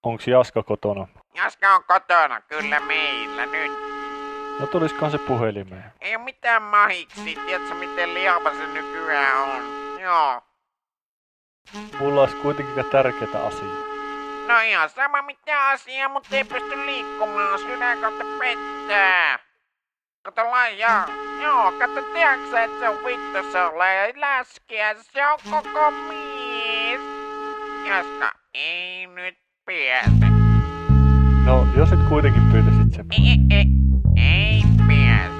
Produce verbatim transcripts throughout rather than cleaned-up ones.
Onks Jaska kotona? Jaska on kotona, kyllä meillä nyt. No tuliskohan se puhelimeen? Ei oo mitään mahiksi, tiedätkö miten lihava se nykyään on? Joo. Mulla olisi kuitenkin tärkeitä asiaa. No ihan sama mitä asiaa, mutta ei pysty liikkumaan, sydän kautta pettää. Kato laajaa. Joo, kato tiiäksä, että se on vittu, se on läskiä, se on koko mies. Jaska, ei nyt pääse. No, jos et kuitenkin pyytäisit sen. Ei, ei, ei, ei pääse.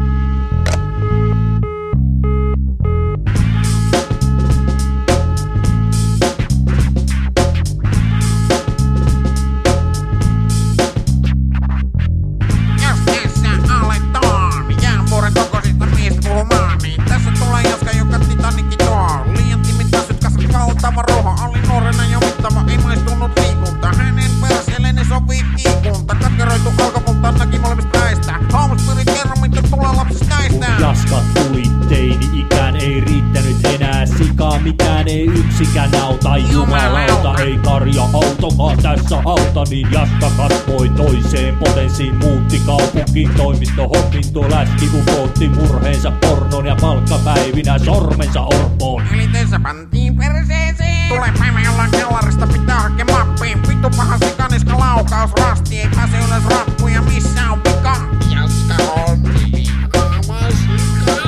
Jos tässä aletaan jäänvuoren kokoisista miestä puhumaan, niin tässä tulee Jaska, joka Titanikin tuo. Liian timittäisyt kasvit valtava roho, oli nuorena jo mittava, ei maistunut liikunta. Hänen perseelleen sopii kiikunta, katkeroitu alkapolttaa näki molemmista päistä. Haamus pyrit kerran, mitä tulee lapsista näistä. Kun Jaska tuli teini-ikään, ei riittänyt enää sikaa, mikään ei yksikään auta. Jumalauta, ei karja autokaan tässä auta, niin Jaska kasvoi toiseen potenssiin, muutti kaupunkiin toimisto homminto, läski upotti murheensa pornon ja palkkapäivinä sormensa orpoon. Eli tässä pantiin perseeseen. Tulee päivä, jollain kellarista pitää hakea mappiin. Vittu paha sikaniska laukaus, rasti ei pääse ylös rappuja, missä on vika? Jaska on liikama sika.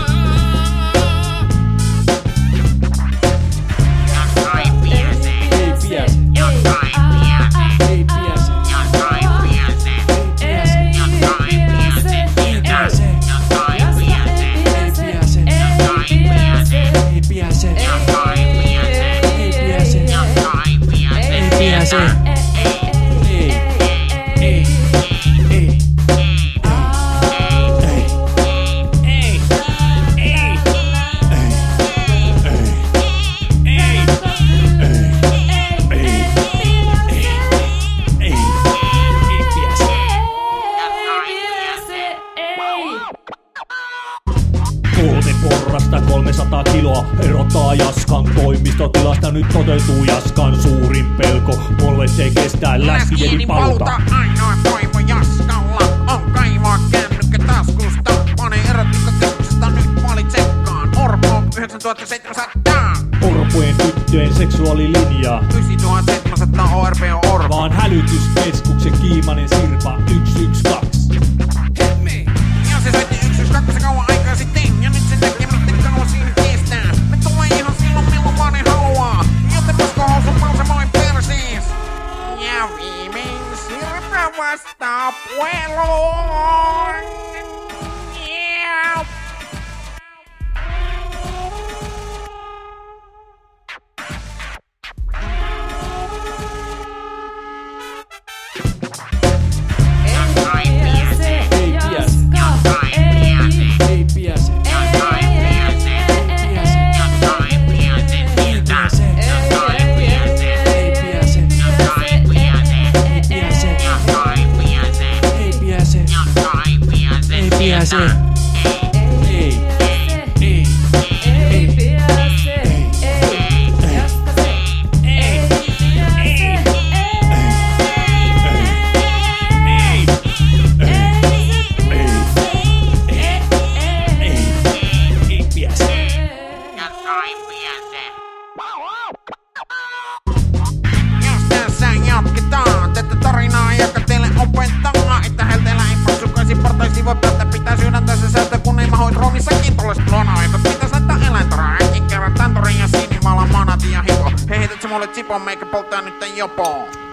Jaska ei pääse. Ei pääse. Jaska ei pääse. Ei pääse. Jaska ei pääse. Jaska ei pääse. Ei pääse. Jaska ei pääse. Ei pääse. Jaska ei pääse. Ei pääse. Jaska ei pääse. Ei pääse. Jaska ei pääse. Ei pääse. Ei. Ei. Ei. Kolme porrasta, kolmesataa kiloa erottaa Jaskan toimistotilasta. Nyt toteutuu Jaskan suurin pelko. Polvet ei kestää läskieni paluta. Ainoa toivo Jaskalla on kaivaa kännykkä taskusta. Pane erotiikkakeskuksesta nyt valitsekaan. Orpo yhdeksäntuhattaseitsemänsataa. Orpojen tyttöjen seksuaalilinjaa. yhdeksäntuhattaseitsemänsataa O R P on orpo. Vaan hälytyskeskuksen kiimainen Sirpa yksi yksi kaksi. Ja se soitti yksi yksi kaksi kauan aikaa sitten. Ja nyt se näkee miten kauan siinä kestää. Me tulee ihan silloin milloin vaan ne haluaa. Joten uskohousun mausemoin persiis. Ja viimein Sirpa vastaa puheluun. Yeah. Jaska ei pääse. Ei pääse. Jaska ei pääse. Ei pääse. Jaska ei pääse. Jaska ei pääse siltä. Jaska ei pääse. Ei pääse. Jaska ei pääse. Ei pääse. Jaska ei pääse. Ei pääse. Jaska ei pääse Ei pääse. siltä. Ei. Ei. Ei. Jaska ei pääse. Jos tässä jatketaan tätä tarinaa, joka teille opettaa, että helteellä ei paksukaisi portaisi voi päästä pitää sydäntänsä säätä, kun ei mahoit ruumissakin tuollaiset luonnonhoitot. Pitäis laittaa eläintarhaa äkkiä kerran tantorin ja sinimaalan manati ja hiko. Hei, heität sä mulle tsipon meikä polttaa nyt tän jopoon.